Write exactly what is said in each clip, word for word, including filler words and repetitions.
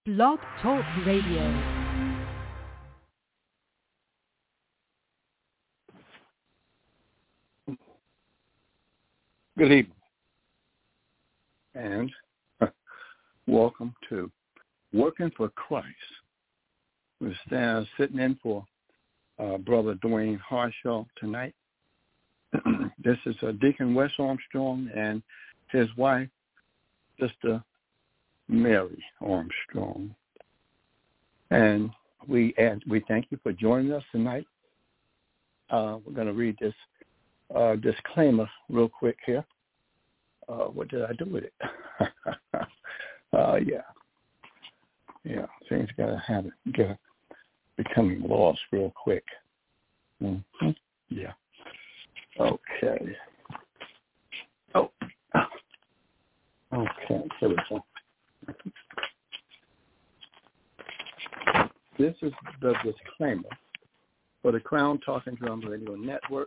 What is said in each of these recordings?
Blog Talk Radio. Good evening, and welcome to Working for Christ. We're stand, sitting in for uh, Brother Dwayne Harshaw tonight. This is uh, Deacon Wes Armstrong and his wife, Sister Mary Armstrong. And we and we thank you for joining us tonight. Uh, we're going to read this uh, disclaimer real quick here. Uh, what did I do with it? uh, yeah. Yeah, things got to have it, get becoming lost real quick. Mm-hmm. Yeah. Okay. Oh. Okay, here we go. This is the disclaimer for the Crown Talking Drum Radio Network.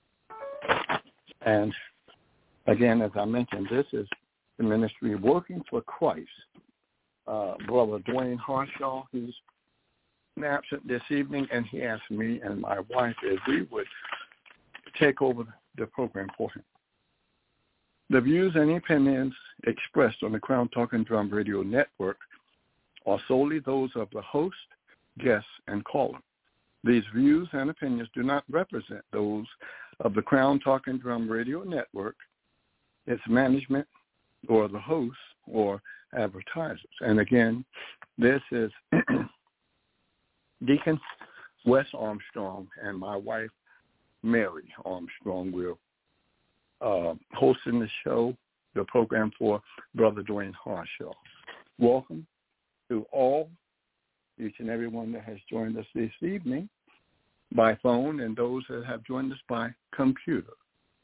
And again, as I mentioned, this is the ministry Working for Christ. Uh, Brother Dwayne Harshaw, he's absent this evening, and he asked me and my wife if we would take over the program for him. The views and opinions expressed on the Crown Talking Drum Radio Network are solely those of the host, guests, and caller. These views and opinions do not represent those of the Crown Talking Drum Radio Network, its management, or the hosts or advertisers. And again, this is Deacon Wes Armstrong and my wife, Mary Armstrong. We're uh, hosting the show, the program for Brother Dwayne Harshaw. Welcome to all, each and every one that has joined us this evening by phone and those that have joined us by computer.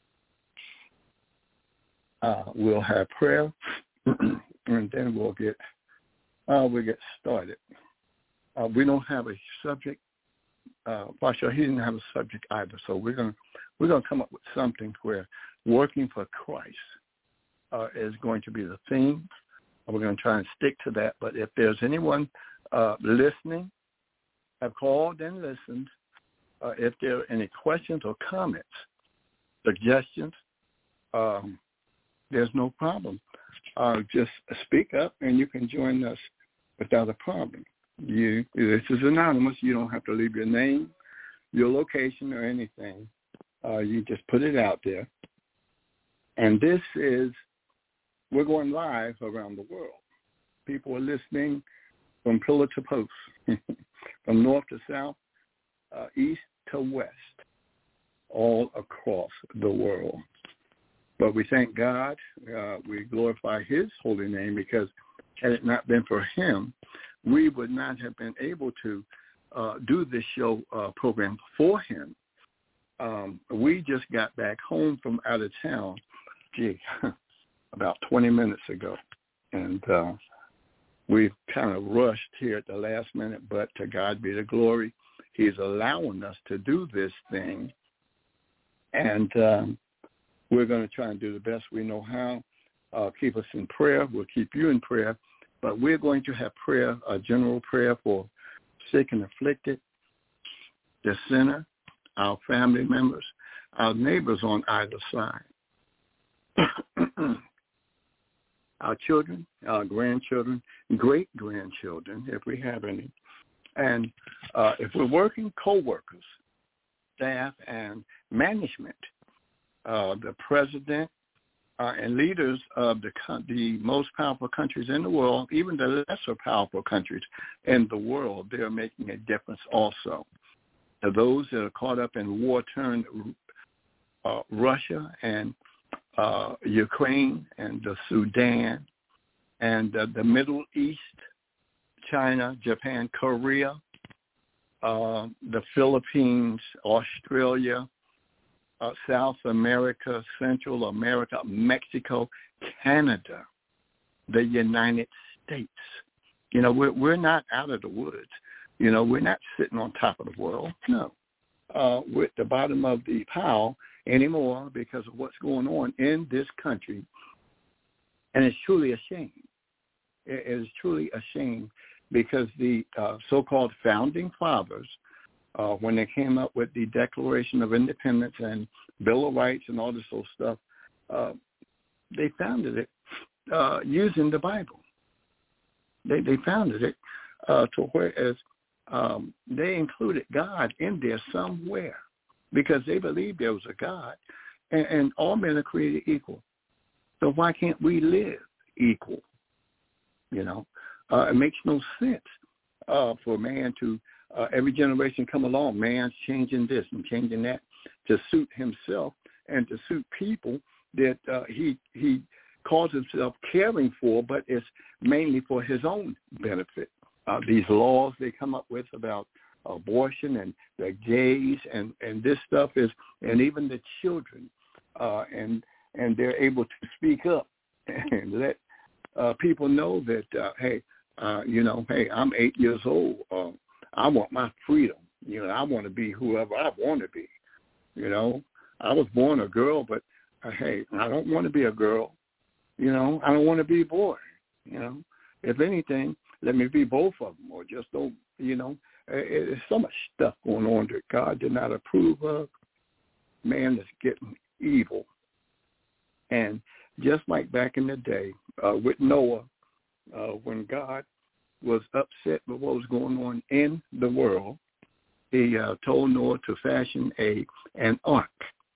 Uh, we'll have prayer, and then we'll get uh, we'll get started. Uh, we don't have a subject. Uh, Pasha, he didn't have a subject either, so we're gonna we're gonna come up with something where working for Christ uh, is going to be the theme. We're going to try and stick to that. But if there's anyone uh, listening, have called and listened, uh, if there are any questions or comments, suggestions, um, there's no problem. Uh, just speak up, and you can join us without a problem. You, this is anonymous. You don't have to leave your name, your location, or anything. Uh, you just put it out there. And this is, we're going live around the world. People are listening from pillar to post, from north to south, uh, east to west, all across the world. But we thank God. Uh, we glorify his holy name, because had it not been for him, we would not have been able to uh, do this show uh, program for him. Um, we just got back home from out of town, gee, about twenty minutes ago. And uh, we've kind of rushed here at the last minute, but to God be the glory. He's allowing us to do this thing. And um, we're going to try and do the best we know how. Uh, keep us in prayer. We'll keep you in prayer. But we're going to have prayer, a general prayer for sick and afflicted, the sinner, our family members, our neighbors on either side, our children, our grandchildren, great-grandchildren, if we have any. And uh, if we're working, co-workers, staff, and management, uh, the president, Uh, and leaders of the the most powerful countries in the world, even the lesser powerful countries in the world, they're making a difference also. To those that are caught up in war-torn uh, Russia and uh, Ukraine and the Sudan and uh, the Middle East, China, Japan, Korea, uh, the Philippines, Australia, Uh, South America, Central America, Mexico, Canada, the United States. You know, we're, we're not out of the woods. You know, we're not sitting on top of the world. No. Uh, we're at the bottom of the pile anymore because of what's going on in this country. And it's truly a shame. It is truly a shame because the uh, so-called founding fathers, uh, when they came up with the Declaration of Independence and Bill of Rights and all this old stuff, uh, they founded it uh, using the Bible. They they founded it uh, to whereas um, they included God in there somewhere because they believed there was a God, and, and all men are created equal. So why can't we live equal? You know, uh, it makes no sense uh, for man to uh, every generation come along. Man's changing this and changing that to suit himself and to suit people that uh, he he calls himself caring for, but it's mainly for his own benefit. Uh, these laws they come up with about abortion and the gays and, and this stuff is, and even the children, uh, and and they're able to speak up and let uh, people know that, uh, hey, uh, you know, hey, I'm eight years old. Uh, I want my freedom. You know, I want to be whoever I want to be. You know, I was born a girl, but uh, hey, I don't want to be a girl. You know, I don't want to be a boy. You know, if anything, let me be both of them, or just don't. You know, there's so much stuff going on that God did not approve of. Man is getting evil, and just like back in the day uh, with Noah, uh, when God was upset with what was going on in the world, he uh, told Noah to fashion a an ark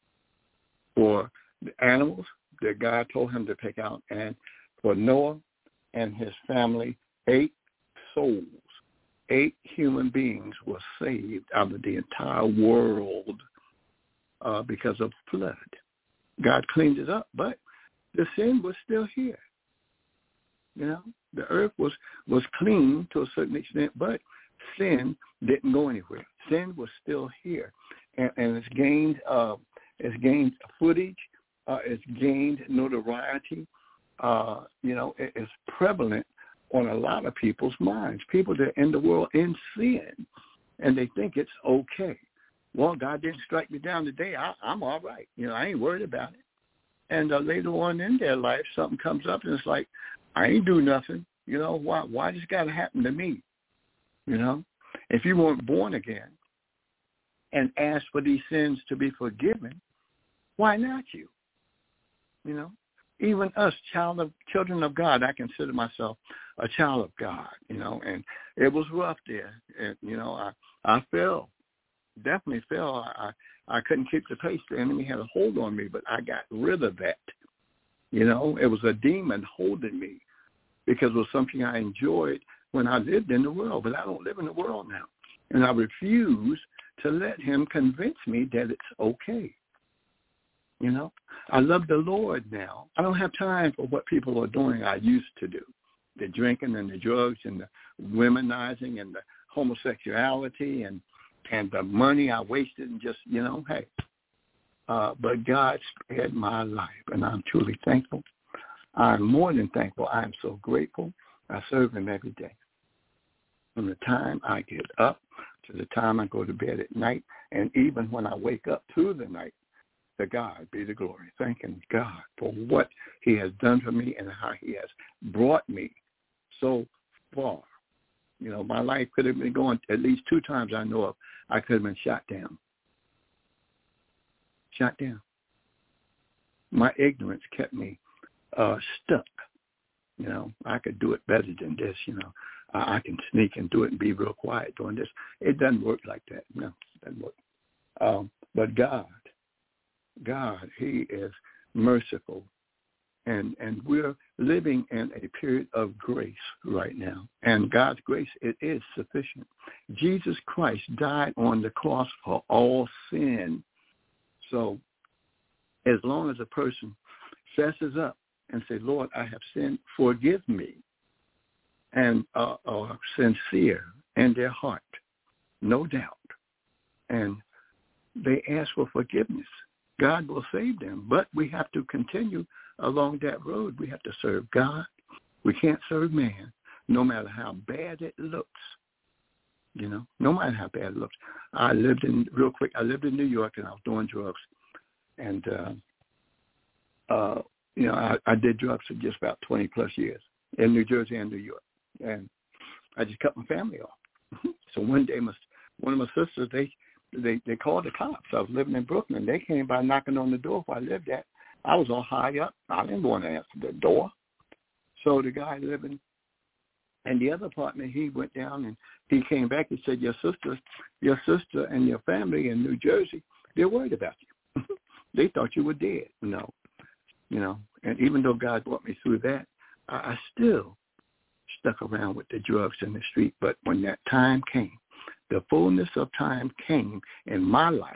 for the animals that God told him to pick out, and for Noah and his family, eight souls, eight human beings were saved out of the entire world uh, because of flood. God cleaned it up, but the sin was still here. You know, the earth was, was clean to a certain extent, but sin didn't go anywhere. Sin was still here, and, and it's gained uh, it's gained footage. Uh, it's gained notoriety. Uh, you know, it, it's prevalent on a lot of people's minds. People that are in the world in sin, and they think it's okay. Well, God didn't strike me down today. I, I'm all right. You know, I ain't worried about it. And uh, later on in their life, something comes up, and it's like, I ain't do nothing. You know, why? Why this got to happen to me? You know, if you weren't born again and asked for these sins to be forgiven, why not you? You know, even us, child of children of God, I consider myself a child of God. You know, and it was rough there. And, you know, I I fell, definitely fell. I I couldn't keep the pace. The enemy had a hold on me, but I got rid of that. You know, it was a demon holding me because it was something I enjoyed when I lived in the world, but I don't live in the world now, and I refuse to let him convince me that it's okay. You know, I love the Lord now. I don't have time for what people are doing I used to do, the drinking and the drugs and the womenizing and the homosexuality and, and the money I wasted and just, you know, hey. Uh, but God spared my life, and I'm truly thankful. I'm more than thankful. I'm so grateful. I serve him every day. From the time I get up to the time I go to bed at night, and even when I wake up through the night, to God be the glory. Thanking God for what he has done for me and how he has brought me so far. You know, my life could have been going at least two times I know of. I could have been shot down. Shot down. My ignorance kept me uh, stuck. You know, I could do it better than this, you know. I, I can sneak and do it and be real quiet doing this. It doesn't work like that. No, it doesn't work. Um, but God, God, he is merciful, and and we're living in a period of grace right now, and God's grace, it is sufficient. Jesus Christ died on the cross for all sin, so as long as a person fesses up and say, Lord, I have sinned, forgive me, and uh, are sincere in their heart, no doubt, and they ask for forgiveness, God will save them. But we have to continue along that road. We have to serve God. We can't serve man, no matter how bad it looks. You know, no matter how bad it looks. I lived in, real quick, I lived in New York, and I was doing drugs. And, uh, uh, you know, I, I did drugs for just about twenty plus years in New Jersey and New York. And I just cut my family off. So one day, my, one of my sisters, they, they they called the cops. I was living in Brooklyn. They came by knocking on the door where I lived at. I was all high up. I didn't want to answer the door. So the guy living in the other apartment, he went down and he came back and said, your sister, your sister and your family in New Jersey, they're worried about you. They thought you were dead. No, you know, and even though God brought me through that, I, I still stuck around with the drugs in the street. But when that time came, the fullness of time came in my life,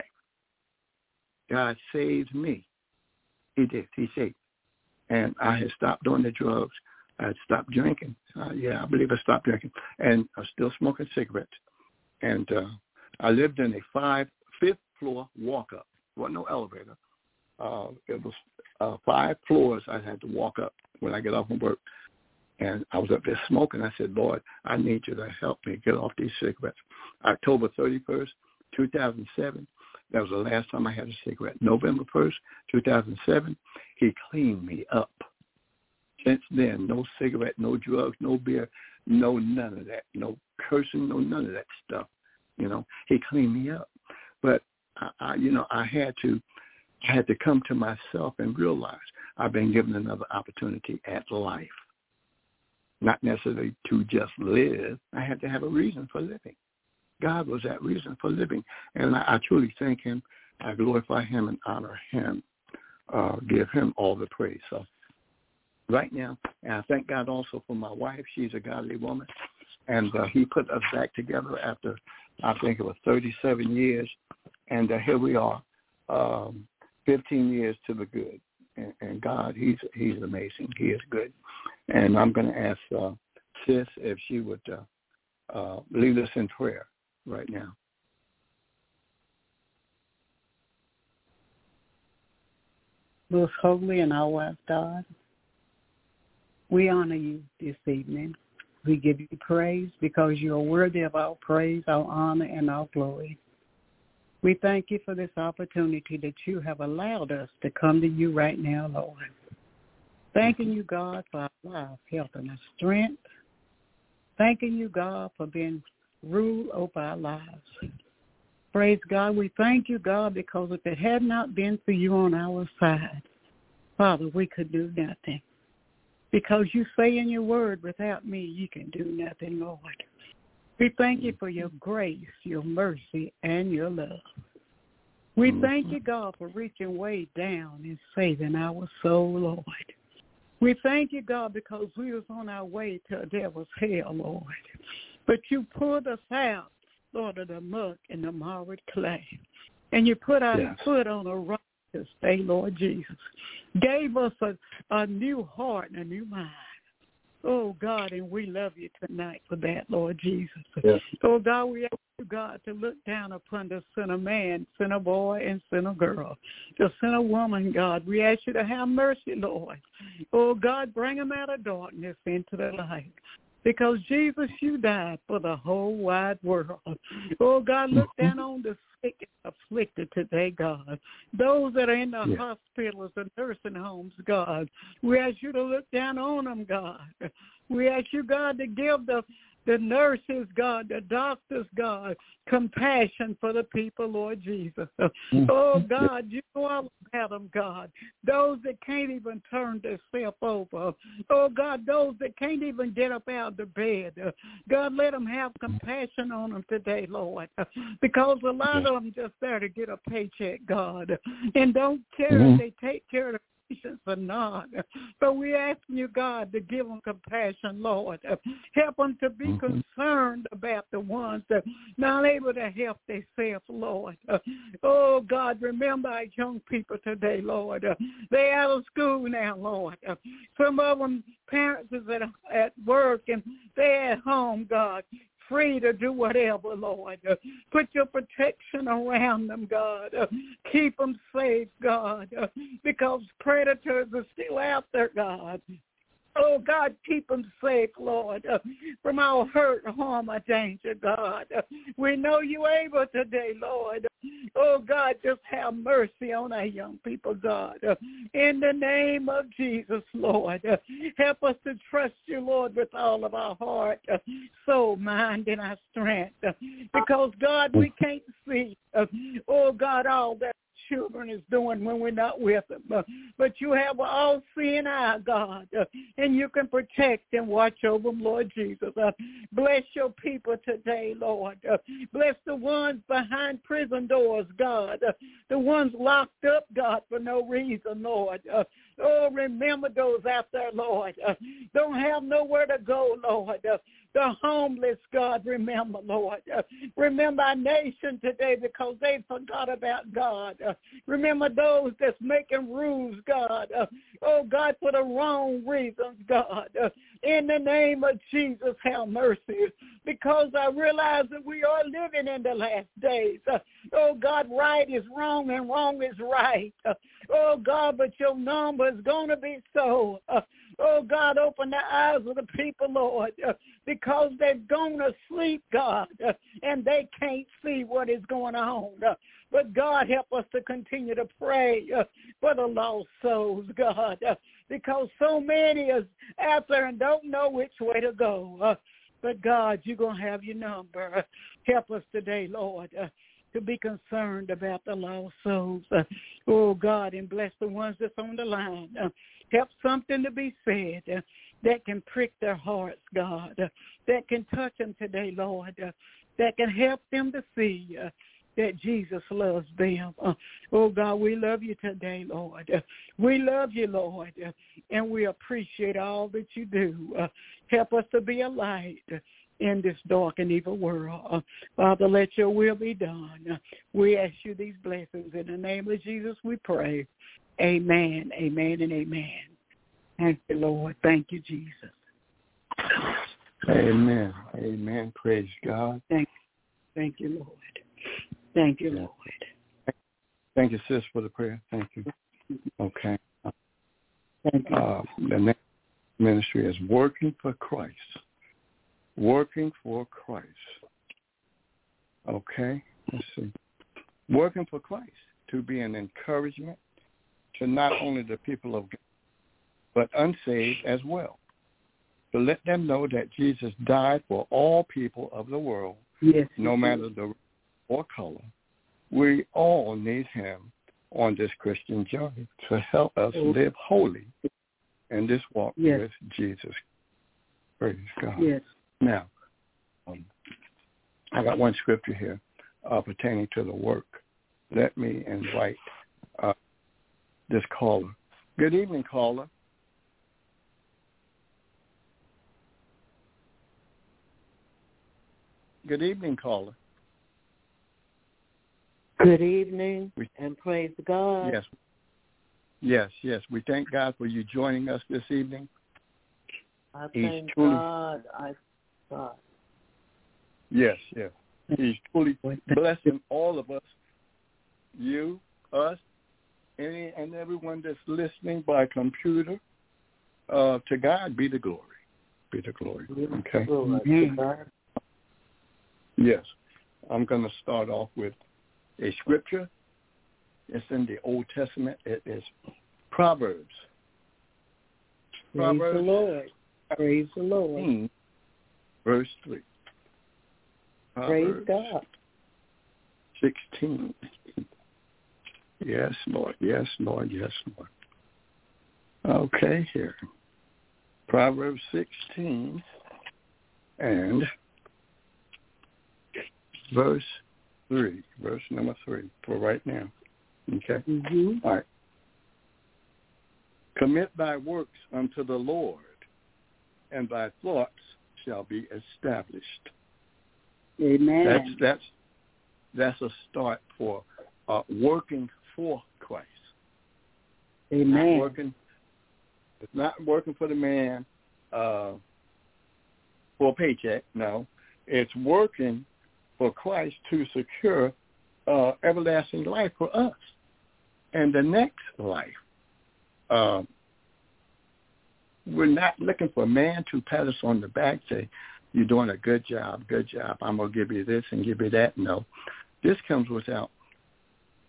God saved me. He did. He saved me. And I had stopped doing the drugs. I had stopped drinking. Uh, yeah, I believe I stopped drinking. And I was still smoking cigarettes. And uh, I lived in a five, fifth floor walk-up. There wasn't no elevator. Uh, it was uh, five floors I had to walk up when I get off from work. And I was up there smoking. I said, Lord, I need you to help me get off these cigarettes. October thirty-first, two thousand seven, that was the last time I had a cigarette. November first, two thousand seven, he cleaned me up. Since then, no cigarette, no drugs, no beer, no none of that, no cursing, no none of that stuff. You know, he cleaned me up. But, I, I, you know, I had to I had to come to myself and realize I've been given another opportunity at life. Not necessarily to just live. I had to have a reason for living. God was that reason for living. And I, I truly thank him. I glorify him and honor him. Uh, give him all the praise. So right now, and I thank God also for my wife. She's a godly woman. And uh, he put us back together after, I think it was thirty-seven years. And uh, here we are, um, fifteen years to the good. And, and God, he's he's amazing. He is good. And I'm going to ask uh, Sis if she would uh, uh, lead us in prayer right now. Most holy and all wise God, we honor you this evening. We give you praise because you are worthy of our praise, our honor, and our glory. We thank you for this opportunity that you have allowed us to come to you right now, Lord. Thanking you, God, for our life, health, and our strength. Thanking you, God, for being ruled over our lives. Praise God. We thank you, God, because if it had not been for you on our side, Father, we could do nothing. Because you say in your word, without me, you can do nothing, Lord. We thank you for your grace, your mercy, and your love. We thank you, God, for reaching way down and saving our soul, Lord. We thank you, God, because we was on our way to a devil's hell, Lord. But you pulled us out, Lord, of the muck and the marred clay. And you put our yes. foot on a rock to stay, Lord Jesus. Gave us a, a new heart and a new mind. Oh, God, and we love you tonight for that, Lord Jesus. Yes. Oh, God, we ask you, God, to look down upon the sinner man, sinner boy, and sinner girl, the sinner woman, God. We ask you to have mercy, Lord. Oh, God, bring them out of darkness into the light. Because, Jesus, you died for the whole wide world. Oh, God, look down on the sick and afflicted today, God. Those that are in the yeah. hospitals and nursing homes, God. We ask you to look down on them, God. We ask you, God, to give the the nurses, God, the doctors, God, compassion for the people, Lord Jesus. Oh, God, you know all about them, God. Those that can't even turn themselves over. Oh, God, those that can't even get up out of the bed. God, let them have compassion on them today, Lord, because a lot of them just there to get a paycheck, God, and don't care mm-hmm. if they take care of the patients or not. But we asking you, God, to give them compassion, Lord. Help them to be mm-hmm. concerned about the ones that are not able to help themselves, Lord. Oh, God, remember our young people today, Lord. They out of school now, Lord. Some of them, parents is at, at work and they're at home, God, free to do whatever, Lord. Uh, put your protection around them, God. Uh, keep them safe, God, uh, because predators are still out there, God. Oh, God, keep them safe, Lord, uh, from all hurt, harm, or danger, God. Uh, we know you're able today, Lord. Oh, God, just have mercy on our young people, God. Uh, in the name of Jesus, Lord, uh, help us to trust you, Lord, with all of our heart, uh, soul, mind, and our strength. Uh, because, God, we can't see, uh, oh, God, all that children is doing when we're not with them. Uh, but you have an all-seeing eye, God, uh, and you can protect and watch over them, Lord Jesus. Uh, bless your people today, Lord. Uh, bless the ones behind prison doors, God, uh, the ones locked up, God, for no reason, Lord. Uh, oh, remember those out there, Lord. Uh, don't have nowhere to go, Lord. Uh, the homeless, God, remember, Lord. Uh, remember our nation today because they forgot about God. Uh, remember those that's making rules, God. Uh, oh, God, for the wrong reasons, God. Uh, in the name of Jesus, have mercy. Because I realize that we are living in the last days. Uh, oh, God, right is wrong and wrong is right. Uh, oh, God, but your number is going to be so. Uh, oh, God, open the eyes of the people, Lord, uh, because they've gone to sleep, God, uh, and they can't see what is going on. Uh, but, God, help us to continue to pray uh, for the lost souls, God, uh, because so many is out there and don't know which way to go. Uh, but, God, you're going to have your number. Uh, help us today, Lord, uh, to be concerned about the lost souls. Uh, oh, God, and bless the ones that's on the line. Uh, help something to be said uh, that can prick their hearts, God, uh, that can touch them today, Lord, uh, that can help them to see uh, that Jesus loves them. Uh, oh, God, we love you today, Lord. Uh, we love you, Lord, uh, and we appreciate all that you do. Uh, help us to be a light uh, in this dark and evil world. Uh, Father, let your will be done. Uh, we ask you these blessings. In the name of Jesus, we pray. Amen, amen, and amen. Thank you, Lord. Thank you, Jesus. Amen. Amen. Praise God. Thank, thank you, Lord. Thank you, Lord. Thank you, sis, for the prayer. Thank you. Okay. Thank you. Uh, the next ministry is Working for Christ. Working for Christ. Okay. Let's see. Working for Christ, to be an encouragement to not only the people of God, but unsaved as well. To let them know that Jesus died for all people of the world, yes, no matter the or color. We all need him on this Christian journey to help us live holy in this walk yes. with Jesus. Praise God. Yes. Now, um, I got one scripture here uh, pertaining to the work. Let me invite uh, this caller. Good evening, caller. Good evening, caller. Good evening, and praise God. Yes, yes, yes. We thank God for you joining us this evening. I He's thank truly, God. I God. Yes, yes. He's truly blessing all of us, you, us, any and everyone that's listening by computer. Uh, to God be the glory. Be the glory. Okay. Mm-hmm. Yes. I'm going to start off with a scripture. It's in the Old Testament. It is Proverbs. Praise Proverbs, the Lord. Praise the Lord. Verse three. Praise Proverbs God. sixteen. Yes, Lord. Yes, Lord. Yes, Lord. Okay, here. Proverbs sixteen and verse three, verse number three for right now. Okay? Mm-hmm. All right. Commit thy works unto the Lord, and thy thoughts shall be established. Amen. That's that's that's a start for uh, working for Christ. Amen. Not working, it's not working for the man uh, for a paycheck. No, it's working for Christ to secure uh, everlasting life for us and the next life. Um, we're not looking for man to pat us on the back, say, you're doing a good job, good job. I'm going to give you this and give you that. No. This comes without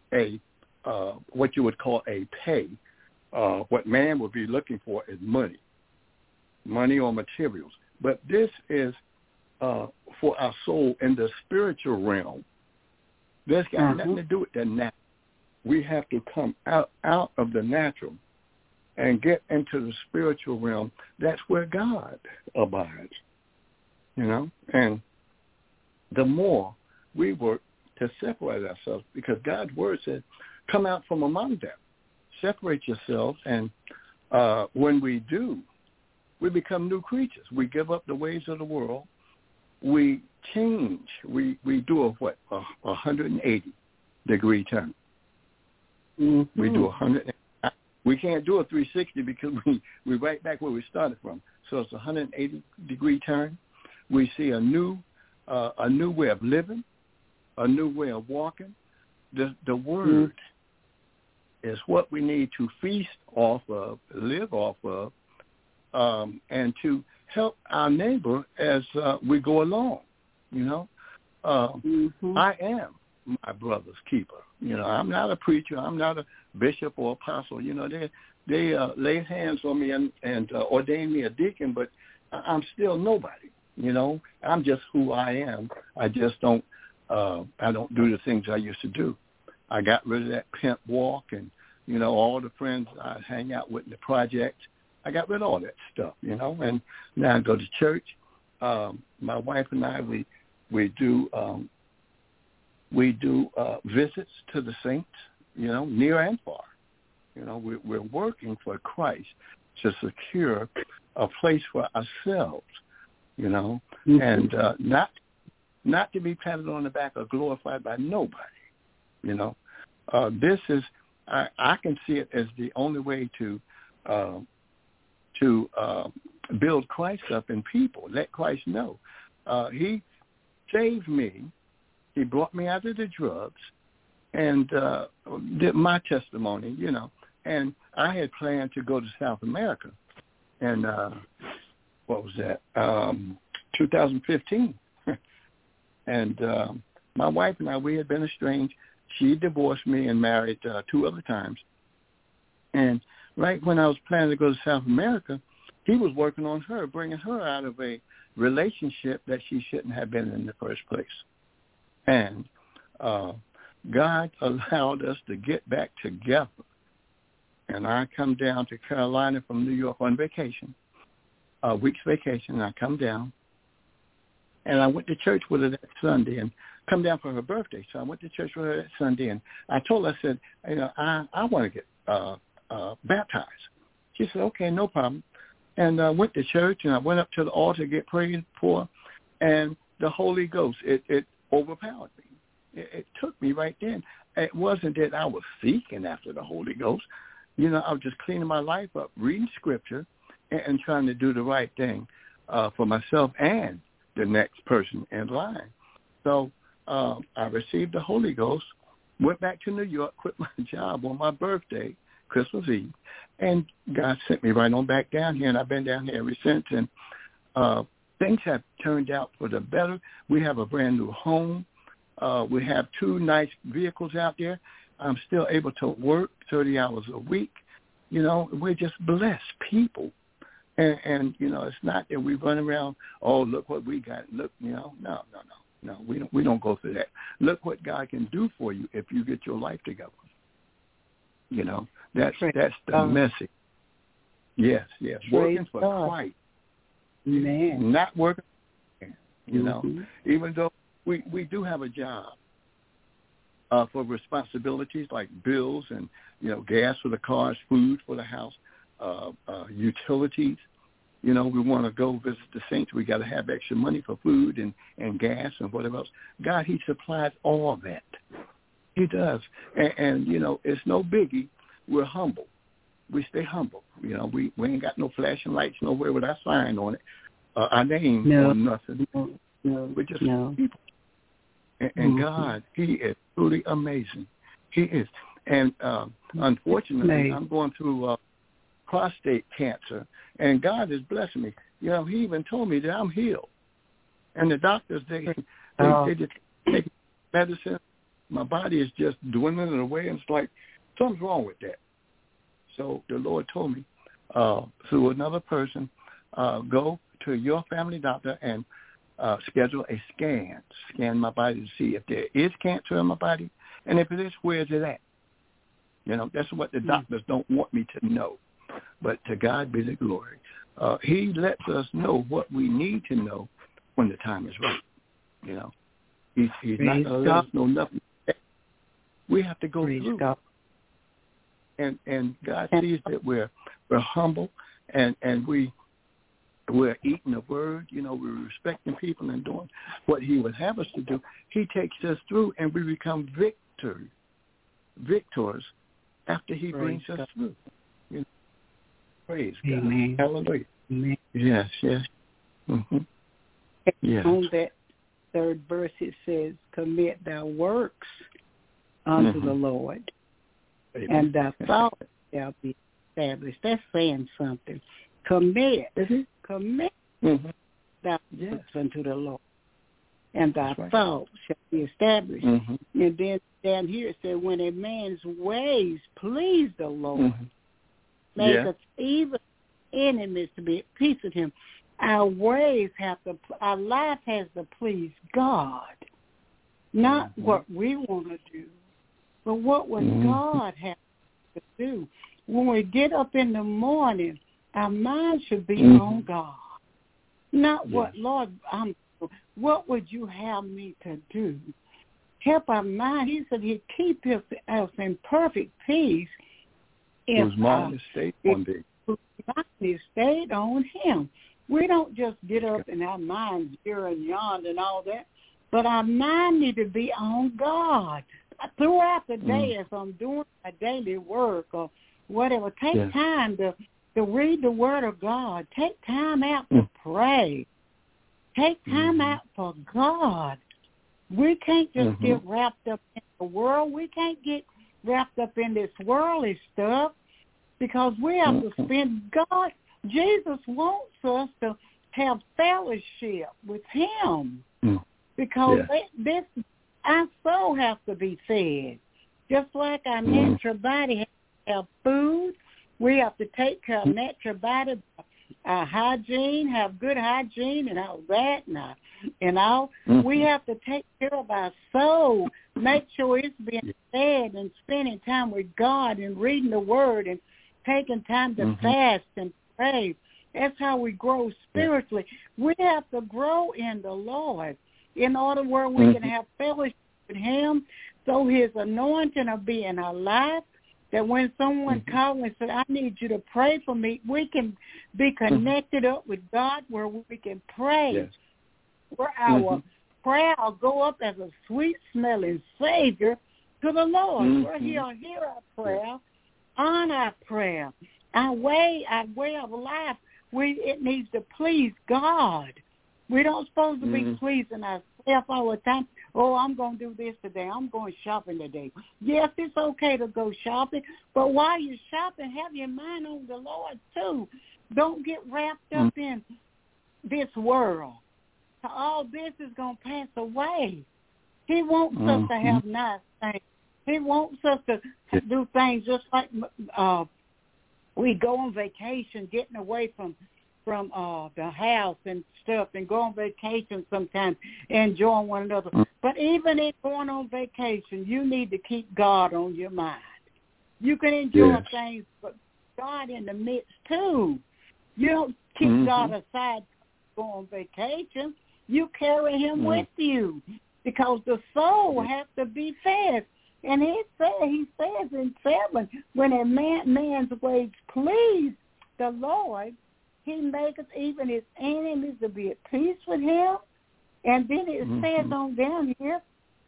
a uh, what you would call a pay. Uh, what man would be looking for is money, money or materials. But this is uh, for our soul in the spiritual realm. This got mm-hmm. nothing to do with the natural. We have to come out, out of the natural and get into the spiritual realm. That's where God abides, you know. And the more we work to separate ourselves, because God's word says, come out from among them. Separate yourselves, and uh, when we do, we become new creatures. We give up the ways of the world. We change. We we do a what a one hundred eighty degree turn. Mm-hmm. We do a one hundred. We can't do a three sixty because we we right back where we started from. So it's a one hundred eighty degree turn. We see a new uh, a new way of living, a new way of walking. The the word. Mm-hmm. is what we need to feast off of, live off of, um, and to help our neighbor as uh, we go along, you know. Uh, mm-hmm. I am my brother's keeper. You know, I'm not a preacher. I'm not a bishop or apostle. You know, they they uh, laid hands on me and, and uh, ordained me a deacon, but I'm still nobody. You know, I'm just who I am. I just don't, uh, I don't do the things I used to do. I got rid of that pimp walk and, you know, all the friends I hang out with in the project. I got rid of all that stuff, you know, and now I go to church. Um, my wife and I, we we do um, we do uh, visits to the saints, you know, near and far. You know, we, we're working for Christ to secure a place for ourselves, you know, mm-hmm. and uh, not not to be patted on the back or glorified by nobody, you know. Uh, this is, I, I can see it as the only way to uh, to uh, build Christ up in people, let Christ know. Uh, he saved me. He brought me out of the drugs and uh, did my testimony, you know. And I had planned to go to South America. And uh, what was that? Um, two thousand fifteen. And uh, my wife and I, we had been estranged. She divorced me and married uh, two other times. And right when I was planning to go to South America, he was working on her, bringing her out of a relationship that she shouldn't have been in the first place. And uh, God allowed us to get back together. And I come down to Carolina from New York on vacation, a week's vacation, and I come down. And I went to church with her that Sunday and come down for her birthday. So I went to church with her that Sunday, and I told her, I said, you know, I, I want to get uh, uh, baptized. She said, okay, no problem. And I went to church, and I went up to the altar to get prayed for, and the Holy Ghost, it, it overpowered me. It, it took me right then. It wasn't that I was seeking after the Holy Ghost. You know, I was just cleaning my life up, reading Scripture, and, and trying to do the right thing uh, for myself and the next person in line. So uh, I received the Holy Ghost, went back to New York, quit my job on my birthday, Christmas Eve, and God sent me right on back down here, and I've been down here ever since. And uh, things have turned out for the better. We have a brand new home. Uh, we have two nice vehicles out there. I'm still able to work thirty hours a week. You know, we're just blessed people. And, and, you know, it's not that we run around, oh, look what we got. Look, you know, no, no, no, no. We don't, we don't go through that. Look what God can do for you if you get your life together. You know, that's that's the um, message. Yes, yes. Working for God. Christ. Man. Not working, you know, mm-hmm. even though we, we do have a job uh, for responsibilities like bills and, you know, gas for the cars, food for the house. Uh, uh, utilities. You know, we want to go visit the saints. We got to have extra money for food and, and gas and whatever else. God, he supplies all of that. He does. And, and, you know, it's no biggie. We're humble. We stay humble. You know, we, we ain't got no flashing lights nowhere with our sign on it, uh, our name no. on nothing. No, no, We're just no. people. And, and mm-hmm. God, he is truly amazing. He is. And uh, unfortunately, amazing. I'm going through uh, prostate cancer, and God is blessing me. You know, he even told me that I'm healed. And the doctors, they they, oh. they just take medicine, My body is just dwindling away, and it's like something's wrong with that. So the Lord told me uh, through another person, uh, go to your family doctor and uh, schedule a scan, scan my body to see if there is cancer in my body, and if it is, where is it at? You know, that's what the doctors don't want me to know. But to God be the glory. Uh, he lets us know what we need to know when the time is right. You know, he's, he's not going to let us know nothing. We have to go Praise through. God. And and God sees that we're we're humble and, and we we're eating the word, you know, we're respecting people and doing what he would have us to do. He takes us through and we become victor victors after he Praise brings God. us through. You know? Praise Amen. God. Hallelujah. Amen. Yes, yes. Mm-hmm. Yes. On that third verse it says, commit thy works unto mm-hmm. the Lord, Amen. And thy thoughts shall be established. That's saying something. Commit, mm-hmm. commit mm-hmm. thy yes. works unto the Lord, and thy right. thoughts shall be established. Mm-hmm. And then down here it said, when a man's ways please the Lord, mm-hmm. make yeah. us even enemies to be at peace with him. Our ways have to, our life has to please God, not mm-hmm. what we want to do, but what would mm-hmm. God have to do. When we get up in the morning, our mind should be mm-hmm. on God, not yes. what, Lord, I'm, what would you have me to do? Help our mind. He said he'd keep us in perfect peace. Whose mind is stayed on thee. Whose mind is stayed on him. We don't just get up and our minds here and yonder and all that, but our mind need to be on God. Throughout the day mm. as I'm doing my daily work or whatever, take yeah. time to, to read the Word of God. Take time out to mm. pray. Take time mm-hmm. out for God. We can't just mm-hmm. get wrapped up in the world. We can't get wrapped up in this worldly stuff because we have mm-hmm. to spend God. Jesus wants us to have fellowship with him mm. because yeah. this our soul has to be fed. Just like our mm. natural body has to have food, we have to take care of natural body, our hygiene, have good hygiene and all that and all. And all. Mm-hmm. We have to take care of our soul, make sure it's being fed and spending time with God and reading the Word and taking time to mm-hmm. fast and pray. That's how we grow spiritually. We have to grow in the Lord in order where we mm-hmm. can have fellowship with him, so his anointing will be in our life, that when someone mm-hmm. calls and says, I need you to pray for me, we can be connected mm-hmm. up with God where we can pray, yes. where our mm-hmm. prayer will go up as a sweet-smelling Savior to the Lord, mm-hmm. where he'll hear our prayer, honor our prayer. Our way, our way of life, we it needs to please God. We don't supposed to be mm-hmm. pleasing ourselves all the time. Oh, I'm going to do this today. I'm going shopping today. Yes, it's okay to go shopping, but while you're shopping, have your mind on the Lord too. Don't get wrapped up mm-hmm. in this world. All this is going to pass away. He wants mm-hmm. us to have nice things. He wants us to do things just like uh, we go on vacation, getting away from from uh, the house and stuff, and go on vacation sometimes, enjoying one another. But even in going on vacation, you need to keep God on your mind. You can enjoy yes. things, but God in the midst too. You don't keep mm-hmm. God aside to go on vacation. You carry him mm-hmm. with you because the soul has to be fed. And he said, he says in seven, when a man, man's ways please the Lord, he maketh even his enemies to be at peace with him. And then it mm-hmm. says on down here,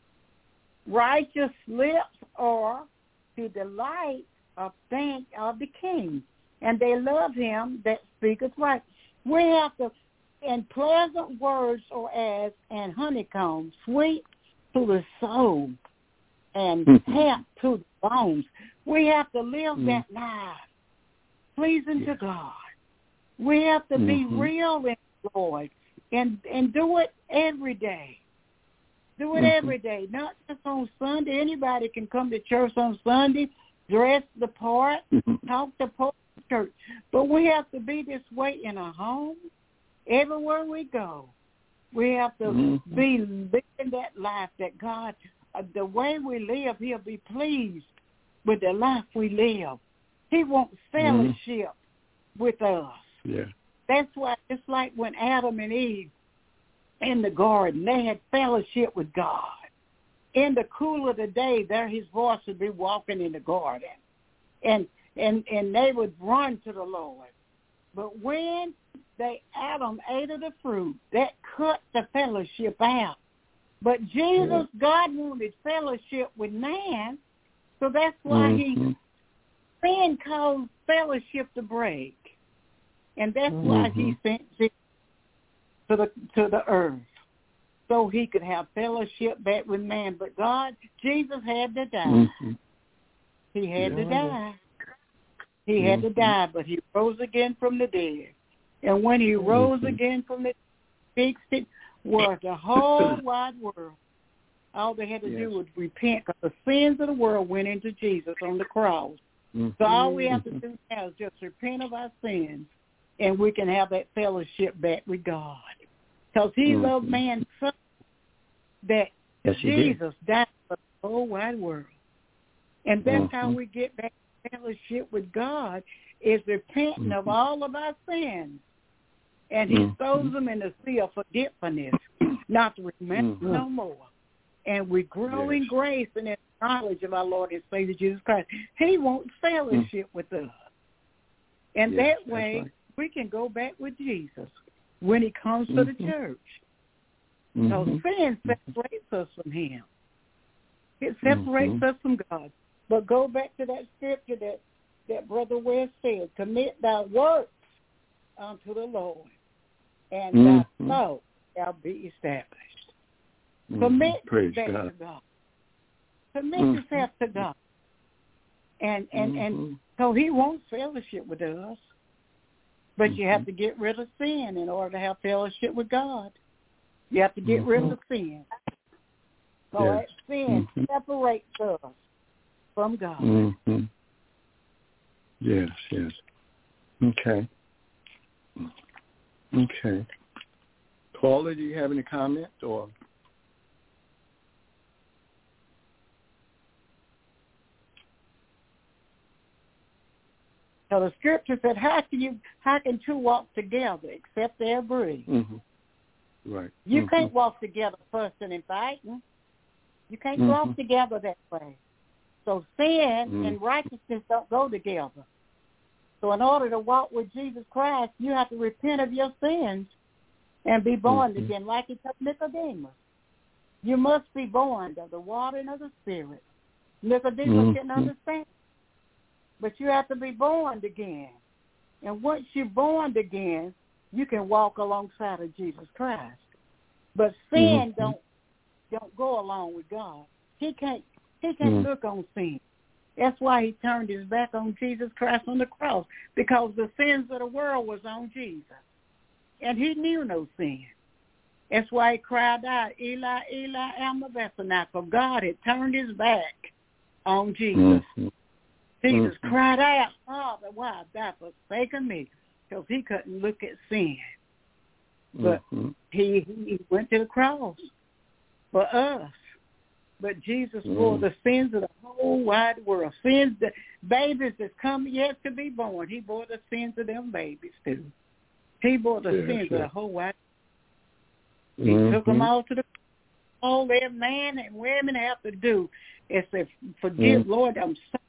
righteous lips are to delight of thank of the king, and they love him that speaketh right. We have to, and pleasant words are as and honeycomb, sweet to the soul and mm-hmm. health to the bones. We have to live mm-hmm. that life pleasing yeah. to God. We have to mm-hmm. be real in the Lord and, and do it every day. Do it mm-hmm. every day, not just on Sunday. Anybody can come to church on Sunday, dress the part, mm-hmm. talk the part of church. But we have to be this way in our home, everywhere we go. We have to mm-hmm. be living that life that God, uh, the way we live, he'll be pleased with the life we live. He wants fellowship mm-hmm. with us. Yeah. That's why it's like when Adam and Eve in the garden, they had fellowship with God. In the cool of the day, there his voice would be walking in the garden. And and and they would run to the Lord. But when they Adam ate of the fruit, that cut the fellowship out. But Jesus, God wanted fellowship with man, so that's why mm-hmm. he sin caused fellowship to break. And that's mm-hmm. why he sent Jesus to the to the earth, so he could have fellowship back with man. But God, Jesus had to die. Mm-hmm. He had yeah. to die. He mm-hmm. had to die, but he rose again from the dead. And when he rose mm-hmm. again from the dead, it was the whole wide world. All they had to yes. do was repent, because the sins of the world went into Jesus on the cross. Mm-hmm. So all we have to do now is just repent of our sins, and we can have that fellowship back with God. Because he mm-hmm. loved man so that yes, Jesus died for the whole wide world. And that's mm-hmm. how we get back to fellowship with God, is repenting mm-hmm. of all of our sins. And he mm-hmm. throws them in the sea of forgetfulness, not to remember mm-hmm. no more. And we grow yes. in grace and in knowledge of our Lord and Savior Jesus Christ. He wants fellowship mm-hmm. with us. And yes, that way right. we can go back with Jesus when he comes to mm-hmm. the church. Mm-hmm. So sin separates us from him. It separates mm-hmm. us from God. But go back to that scripture that, that Brother West said, commit thy works unto the Lord, and mm-hmm. thy thought shall be established. Mm-hmm. Commit Praise that God. to God. Commit mm-hmm. yourself to God. And and, mm-hmm. and so he wants fellowship with us. But mm-hmm. you have to get rid of sin in order to have fellowship with God. You have to get mm-hmm. rid of sin. So yes. that sin mm-hmm. separates us from God. Mm-hmm. Yes, yes. Okay. Okay. Paula, do you have any comments or? So the scripture said, "How can you? How can two walk together except they agree?" Mm-hmm. Right. You mm-hmm. can't walk together fussing and fighting. You can't mm-hmm. walk together that way. So sin mm-hmm. and righteousness don't go together. So in order to walk with Jesus Christ, you have to repent of your sins and be born mm-hmm. again, like he told Nicodemus. You must be born of the water and of the Spirit. Nicodemus mm-hmm. didn't understand. But you have to be born again. And once you're born again, you can walk alongside of Jesus Christ. But sin mm-hmm. don't don't go along with God. He can't he can't mm-hmm. look on sin. That's why he turned his back on Jesus Christ on the cross, because the sins of the world was on Jesus. And he knew no sin. That's why he cried out, Eli, Eli, lama sabachthani, for God had turned his back on Jesus. Mm-hmm. Jesus mm-hmm. cried out, Father, why have thou forsaken me? Because he couldn't look at sin. But mm-hmm. he, he went to the cross for us. But Jesus mm-hmm. bore the sins of the whole wide world. Sins that babies that's come yet to be born, he bore the sins of them babies too. He bore the yes, sins yes. of the whole wide world. He mm-hmm. took them all to the all that man and women have to do is say, forgive, mm-hmm. Lord, I'm sorry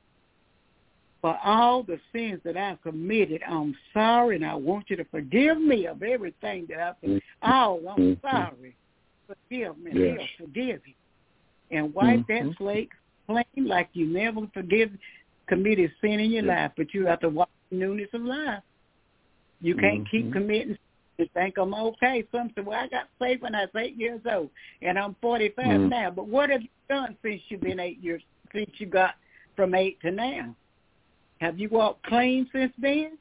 for all the sins that I've committed. I'm sorry, and I want you to forgive me of everything that I've committed. Oh, I'm mm-hmm. sorry. Forgive me. Yes. He'll forgive you. And wipe mm-hmm. that slate clean like you never forgive committed sin in your life, but you have to walk in newness of life. You can't mm-hmm. keep committing and think I'm okay. Some say, well, I got saved when I was eight years old, and I'm forty-five mm-hmm. now. But what have you done since you've been eight years, since you got from eight to now? Have you walked clean since then?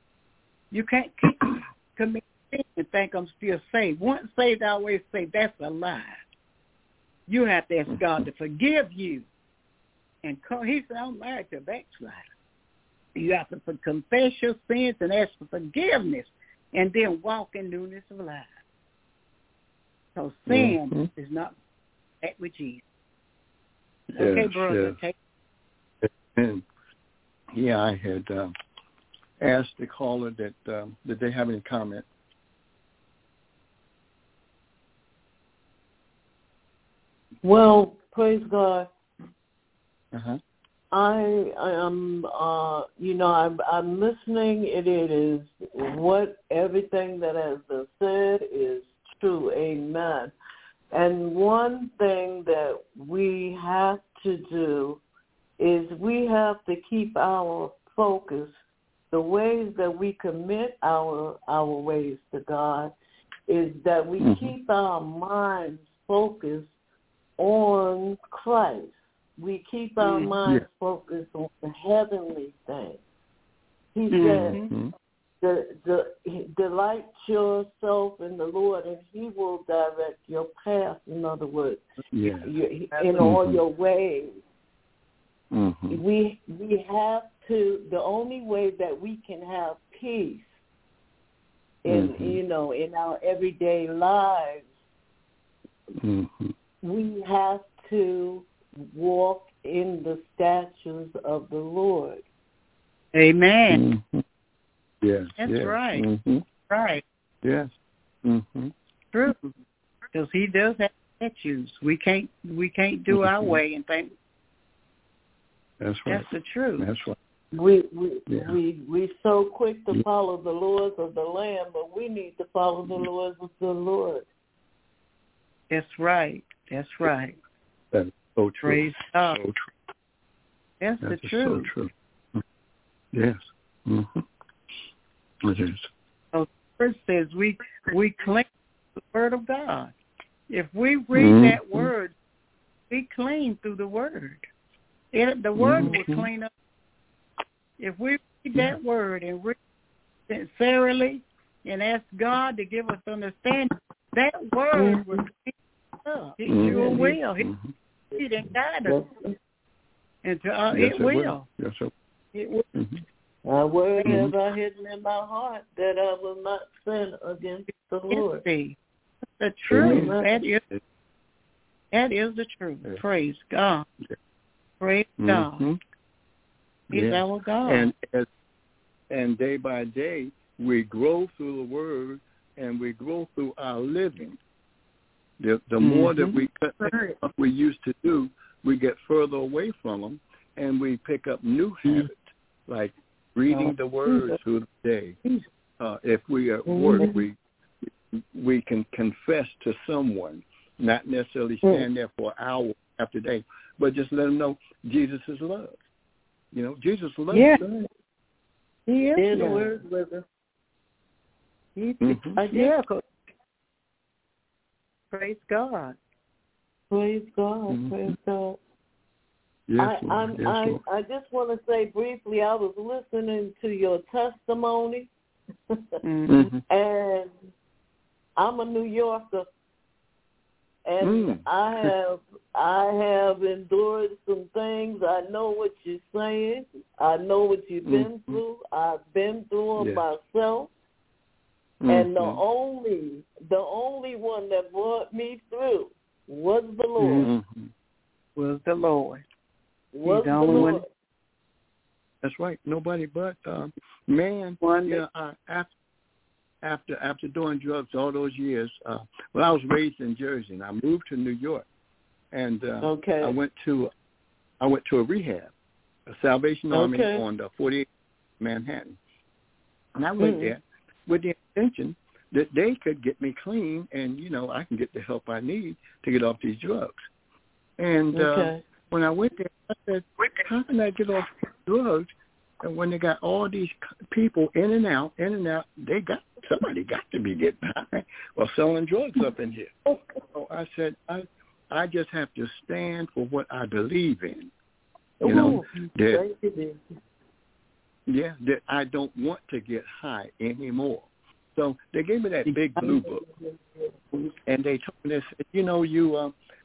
You can't keep committing sin and think I'm still saved. Once saved, I always say that's a lie. You have to ask God to forgive you. And call, he said, I'm married to a backslider. You have to confess your sins and ask for forgiveness and then walk in newness of life. So sin mm-hmm. is not back with Jesus. Yes, okay, brother. Yes. Take- and, yeah, I had uh, asked the caller that, um, did they have any comment? Well, praise God. Uh-huh. I I am, uh, you know, I'm, I'm listening. It, it is what everything that has been said is true. Amen. And one thing that we have to do is we have to keep our focus, the ways that we commit our our ways to God, is that we mm-hmm. keep our minds focused on Christ. We keep our mm-hmm. minds yeah. focused on the heavenly things. He mm-hmm. said, the, the, delight yourself in the Lord, and he will direct your path, in other words, yeah. you, in all mm-hmm. your ways. Mm-hmm. We we have to, the only way that we can have peace in, mm-hmm. you know, in our everyday lives, mm-hmm. we have to walk in the statutes of the Lord. Amen. Mm-hmm. Yes. That's yes. right. Mm-hmm. Right. Yes. Mm-hmm. True. Because he does have statutes. We can't we can't do mm-hmm. our way and think. That's right. That's the truth. That's right. We we yeah. we we so quick to follow the laws of the land, but we need to follow the laws of the Lord. That's right. That's right. That is so true. Praise God. So true. That's, That's the truth. So true. Yes. Mm-hmm. It is. So the word says we we cling to the word of God. If we read mm-hmm. that word, we clean through the word. It, the word mm-hmm. will clean up. If we read that mm-hmm. word and read it sincerely and ask God to give us understanding, that word mm-hmm. will clean up. He mm-hmm. sure will. He, mm-hmm. he didn't guide us. And to, uh, yes, it, it will. will. Yes, it will. It will. Mm-hmm. My word mm-hmm. have I hidden in my heart that I will not sin against the Lord. The truth. Mm-hmm. That is, that is the truth. Yes. Praise God. Yes. Praise mm-hmm. God. He's yes. our God. And as, and day by day, we grow through the word and we grow through our living. The, the mm-hmm. more that we cut what we used to do, we get further away from them, and we pick up new habits, like reading the word through the day. Uh, if we are at work, we we can confess to someone, not necessarily stand there for an hour after day, but just let them know Jesus is love. You know, Jesus loves yeah. us. He is in the word with us. Mm-hmm. Yeah. Praise God. Praise God. Mm-hmm. Praise God. Yes, I, I'm, yes, I, I just want to say briefly, I was listening to your testimony, mm-hmm. and I'm a New Yorker, and mm. I have I have endured some things. I know what you're saying. I know what you've been mm-hmm. through. I've been through them yes. myself. Mm-hmm. And the only the only one that brought me through was the Lord. Mm-hmm. Was the Lord. Was the the only Lord. one. That's right. Nobody but um, man. One yeah. Uh, after after after doing drugs all those years, uh, well, I was raised in Jersey, and I moved to New York, and uh, okay. I went to I went to a rehab, a Salvation Army okay. on the forty-eighth Manhattan, and I went mm. there with the intention that they could get me clean, and you know I can get the help I need to get off these drugs. And okay. uh, when I went there, I said, "How can I get off drugs?" And when they got all these people in and out, in and out, they got somebody got to be getting high or selling drugs up in here. So I said, I I just have to stand for what I believe in. You know, Ooh, that, yeah, that I don't want to get high anymore. So they gave me that big blue book, and they told me, they said, you know, you uh,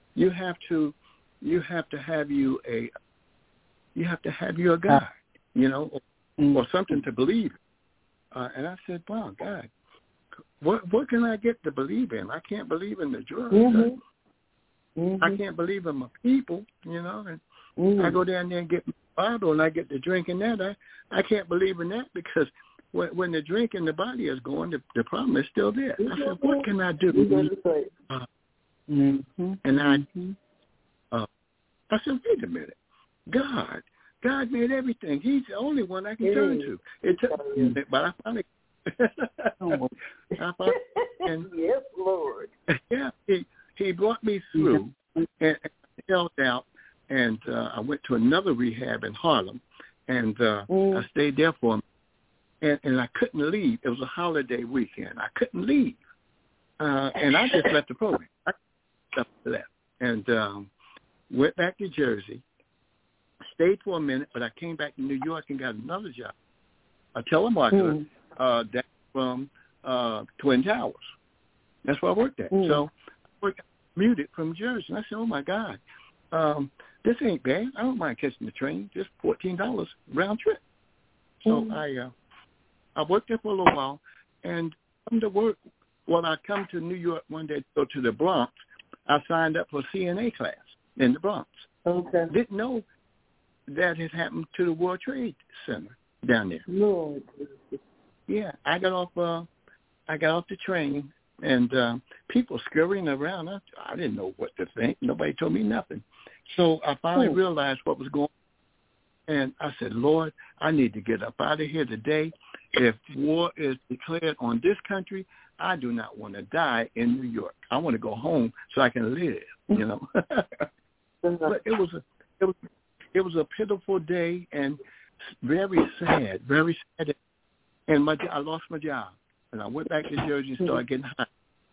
you have to you have to have you a you have to have you a God, you know, or, mm-hmm. or something to believe. Uh, and I said, wow, God, what what can I get to believe in? I can't believe in the drugs. Mm-hmm. Mm-hmm. I can't believe in my people, you know. And mm-hmm. I go down there and get my bottle, and I get to drinking that. I I can't believe in that because when, when the drink in the body is going, the, the problem is still there. I said, what can I do? Uh, mm-hmm. And I, mm-hmm. uh, I said, wait a minute, God, God made everything. He's the only one I can It turn is. to. It took a minute, but I finally, I finally, and yes, Lord. yeah, he he brought me through, and, and held out, and uh, I went to another rehab in Harlem, and uh, mm. I stayed there for a minute, and, and I couldn't leave. It was a holiday weekend. I couldn't leave, uh, and I just left the program. I left, and um, went back to Jersey. Stayed for a minute, but I came back to New York and got another job, a telemarketer, mm. uh, that from uh, Twin Towers. That's where I worked at. Mm. So I worked muted from Jersey. And I said, oh, my God, um, this ain't bad. I don't mind catching the train, just fourteen dollars round trip. So mm. I uh, I worked there for a little while, and come to work, when I come to New York one day to go to the Bronx, I signed up for a C N A class in the Bronx. Okay. Didn't know that had happened to the World Trade Center down there. Lord. Yeah, I got off. Uh, I got off the train, and uh, people scurrying around. I, I didn't know what to think. Nobody told me nothing. So I finally oh. realized what was going on, and I said, Lord, I need to get up out of here today. If war is declared on this country, I do not want to die in New York. I want to go home so I can live. You know. But it was a. It was. It was a pitiful day and very sad, very sad. And my, I lost my job, and I went back to Jersey and started getting high.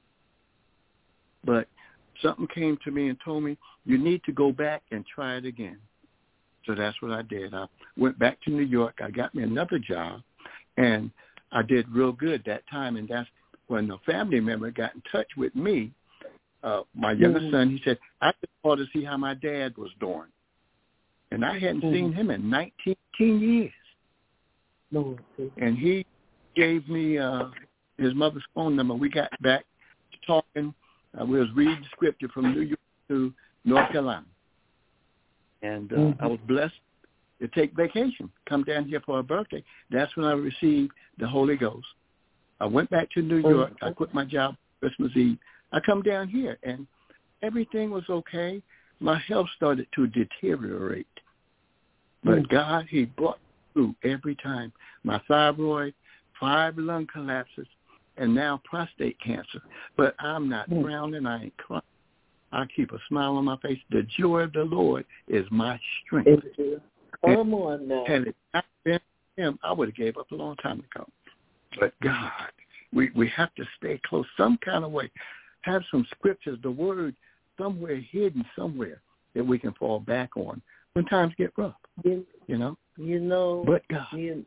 But something came to me and told me, you need to go back and try it again. So that's what I did. I went back to New York. I got me another job, and I did real good that time. And that's when a family member got in touch with me, uh, my younger mm-hmm. son. He said, I just wanted to see how my dad was doing. And I hadn't mm-hmm. seen him in nineteen years. Lord. And he gave me uh, his mother's phone number. We got back to talking. Uh, we was reading scripture from New York to North Carolina. And uh, mm-hmm. I was blessed to take vacation, come down here for a birthday. That's when I received the Holy Ghost. I went back to New York. Mm-hmm. I quit my job Christmas Eve. I come down here, and everything was okay. My health started to deteriorate. But mm. God, he brought through every time. My thyroid, five lung collapses, and now prostate cancer. But I'm not mm. frowning. I ain't crying. I keep a smile on my face. The joy of the Lord is my strength. Come on now. Had it not been him, I would have gave up a long time ago. But God, we, we have to stay close some kind of way. Have some scriptures, the word, somewhere hidden somewhere that we can fall back on when times get rough, you, you know. You know, but God. You,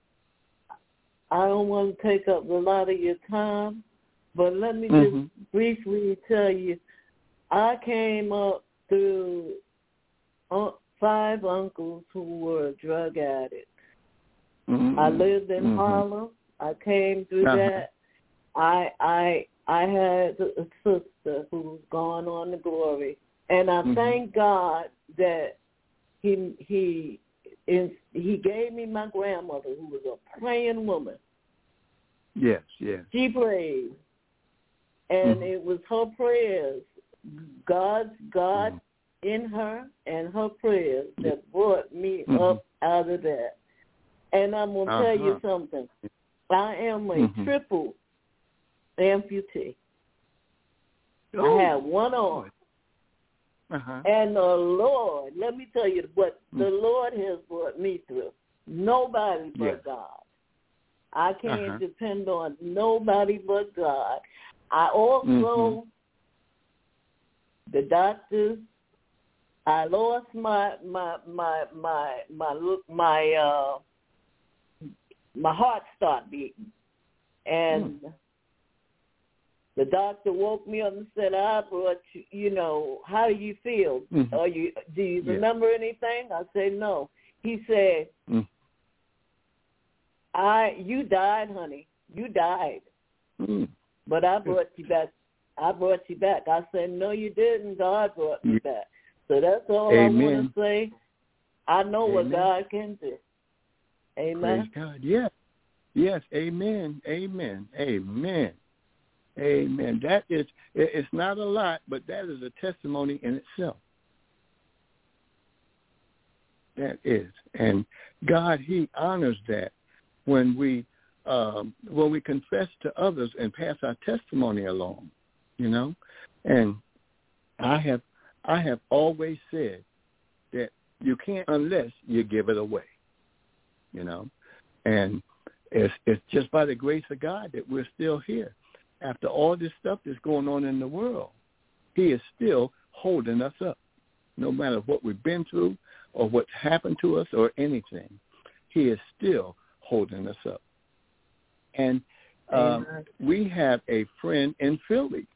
I don't want to take up a lot of your time, but let me mm-hmm. just briefly tell you, I came up through uh, five uncles who were drug addicts. Mm-hmm. I lived in mm-hmm. Harlem. I came through uh-huh. that. I I I had a sister who was gone on to glory, and I mm-hmm. thank God that he he is, he gave me my grandmother, who was a praying woman. Yes, yes. She prayed, and mm-hmm. it was her prayers, God's God mm-hmm. in her, and her prayers that brought me mm-hmm. up out of that. And I'm gonna uh-huh. tell you something. I am a mm-hmm. triple amputee. Oh. I have one arm. Uh-huh. And the Lord, let me tell you what mm-hmm. the Lord has brought me through. Nobody but yeah. God. I can't uh-huh. depend on nobody but God. I also, mm-hmm. the doctors, I lost my my my my my my uh my heart started beating. And mm. The doctor woke me up and said, I brought you, you know, how do you feel? Mm-hmm. Are you, do you yeah. remember anything? I said, no. He said, mm. I, you died, honey. You died. Mm. But I brought you back. I brought you back. I said, no, you didn't. God brought me yeah. back. So that's all Amen. I want to say. I know Amen. what God can do. Amen. Praise God. Yes. Yes. Amen. Amen. Amen. Amen. That is, it's not a lot, but that is a testimony in itself. That is. And God, he honors that when we, um, when we confess to others and pass our testimony along, you know. And I have, I have always said that you can't unless you give it away, you know. And it's, it's just by the grace of God that we're still here. After all this stuff that's going on in the world, he is still holding us up. No matter what we've been through or what's happened to us or anything, he is still holding us up. And um, we have a friend in Philly.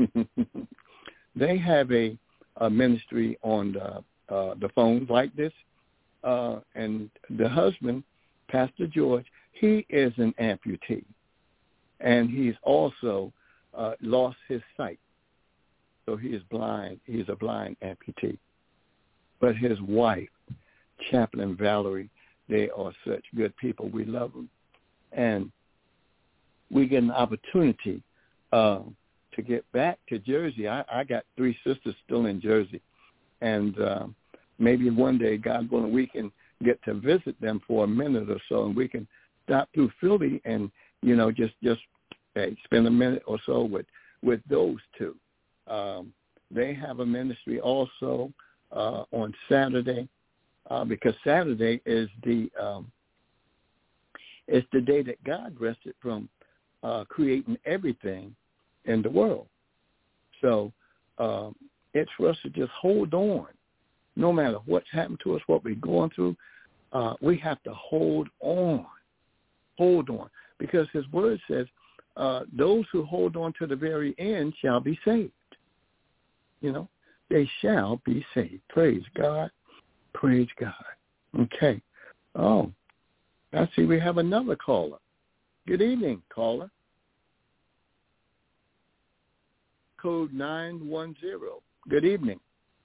They have a, a ministry on the, uh, the phones like this. Uh, and the husband, Pastor George, he is an amputee. And he's also uh, lost his sight. So he is blind. He's a blind amputee. But his wife, Chaplain Valerie, they are such good people. We love them. And we get an opportunity uh, to get back to Jersey. I, I got three sisters still in Jersey. And uh, maybe one day, God willing, we can get to visit them for a minute or so, and we can stop through Philly and, you know, just, just hey, spend a minute or so with, with those two. Um, they have a ministry also uh, on Saturday uh, because Saturday is the um, it's the day that God rested from uh, creating everything in the world. So um, it's for us to just hold on. No matter what's happened to us, what we're going through, uh, we have to hold on. Hold on. Because his word says, uh, those who hold on to the very end shall be saved. You know, they shall be saved. Praise God. Praise God. Okay. Oh, I see we have another caller. Good evening, caller. Code nine one zero. Good evening.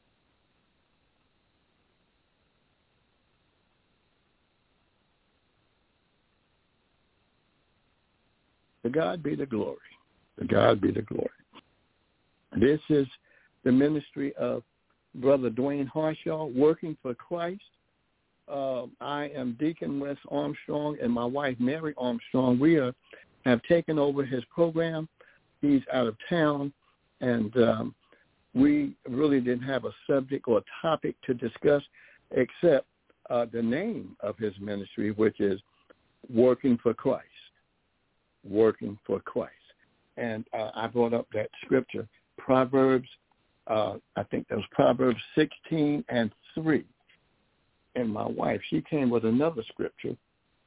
To God be the glory. To God be the glory. This is the ministry of Brother Dwayne Harshaw, Working for Christ. Uh, I am Deacon Wes Armstrong, and my wife, Mary Armstrong. We are, have taken over his program. He's out of town, and um, we really didn't have a subject or topic to discuss except uh, the name of his ministry, which is Working for Christ. Working for Christ. And uh, I brought up that scripture, Proverbs, uh, I think that was Proverbs sixteen and three. And my wife, she came with another scripture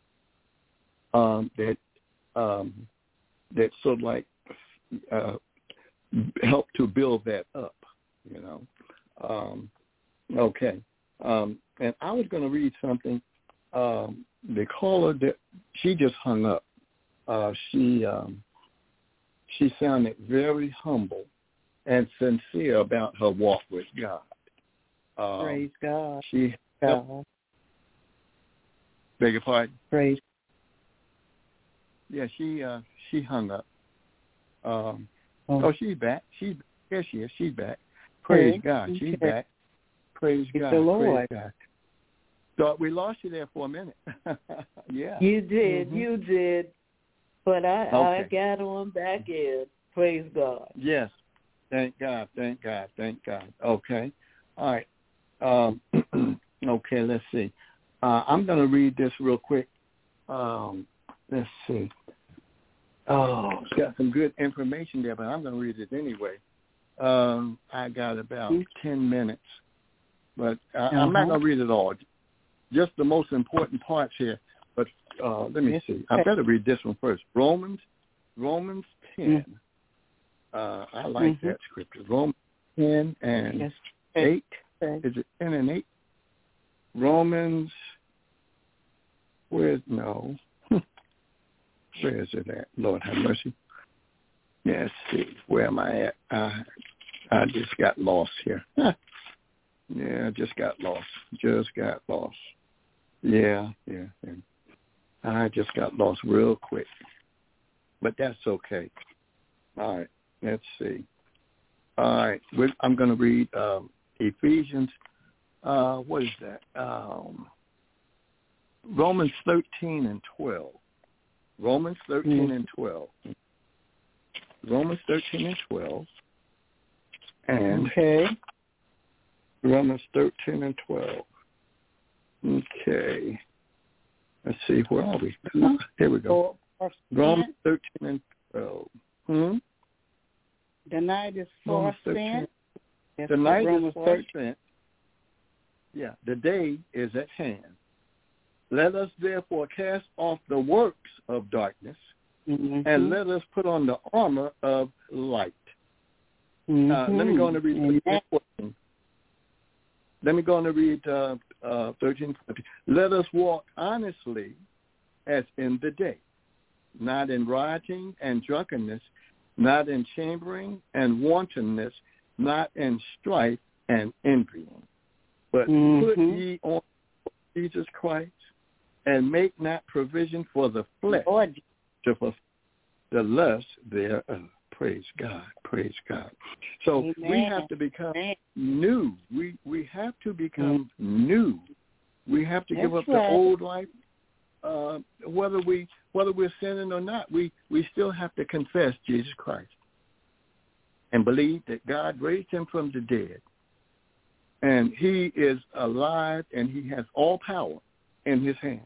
um, that um, that sort of like uh, helped to build that up, you know. Um, okay. Um, and I was going to read something. Um, the caller, that she just hung up. Uh, she um, she sounded very humble and sincere about her walk with God. Um, Praise God. She God. Beg your pardon? Praise. Yeah, she uh, she hung up. Um, oh. oh, she's back. She's here. She is. She's back. Praise okay. God. She's okay. back. Praise Praise God. the Lord. Praise God. Thought we lost you there for a minute. Yeah. You did. Mm-hmm. You did. But I, okay. I got on back in. Praise God. Yes. Thank God. Thank God. Thank God. Okay. All right. Um, okay, let's see. Uh, I'm going to read this real quick. Um, let's see. Oh, it's got some good information there, but I'm going to read it anyway. Um, I got about ten minutes, but uh, uh-huh. I'm not going to read it all. Just the most important parts here. But uh, let me see. I better read this one first. Romans, Romans ten, Uh, I like mm-hmm. that scripture. Romans ten and yes. eight. Okay. Is it ten and eight? Romans, where's, no. Where is it at? Lord have mercy. Let's see. Where am I at? I, I just got lost here. Yeah, just got lost. Just got lost. Yeah, yeah, yeah. I just got lost real quick. But that's okay. All right, let's see. All right, we're, I'm going to read um, Ephesians, uh, what is that? Um, Romans thirteen and twelve. Romans thirteen mm. and twelve. Romans thirteen and twelve. And okay. Romans thirteen and twelve. Okay. Let's see, where are we? Oh, here we go. Romans thirteen and twelve. Hmm? The night is far spent. The night is far spent. Yeah, the day is at hand. Let us therefore cast off the works of darkness, mm-hmm. and let us put on the armor of light. Mm-hmm. Uh, let me go on and read fourteen. Let me go on and read uh, uh, thirteen, fourteen. Let us walk honestly as in the day, not in rioting and drunkenness, not in chambering and wantonness, not in strife and envying. But mm-hmm. put ye on Jesus Christ, and make not provision for the flesh Lord. to fulfill the lust thereof. Praise God. Praise God. So Amen. we have to become Amen. new. We we have to become mm-hmm. new. We have to That's give up right. the old life. Uh, whether we whether we're sinning or not, we, we still have to confess Jesus Christ and believe that God raised him from the dead. And he is alive, and he has all power in his hands.